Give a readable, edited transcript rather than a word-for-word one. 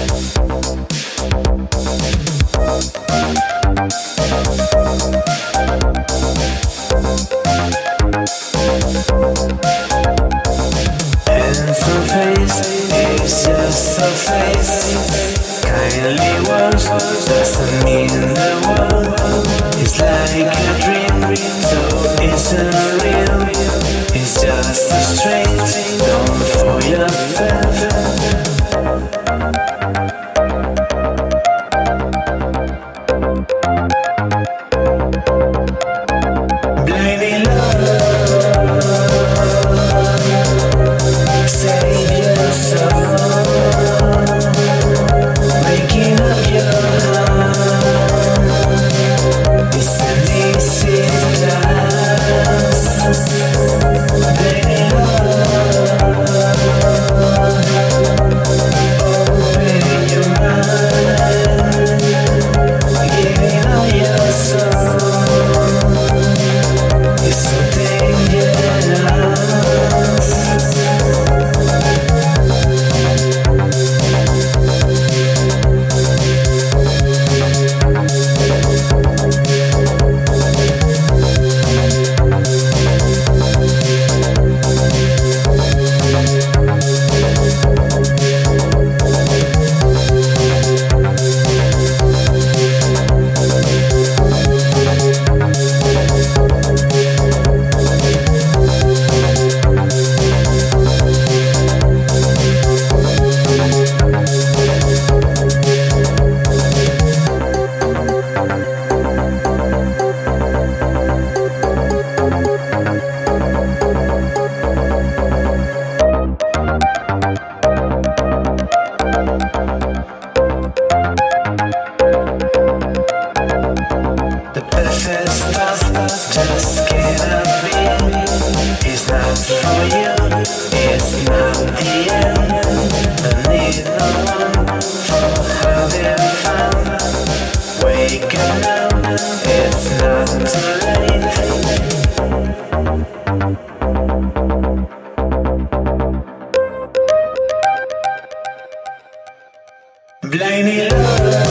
Handsome face is just a face. Kindly words doesn't mean the world. It's like a dream, so isn't real. It's just a strange. Don't fool yourself. Blinding love, save your soul, making up your heart. It's an easy task. Blinding love, open your mind, giving up your soul. It's so dangerous. The perfect stuff just cannot be. It's not for you, it's not the end. I need no one for having fun. Wake up now, it's not too late. Blinding love.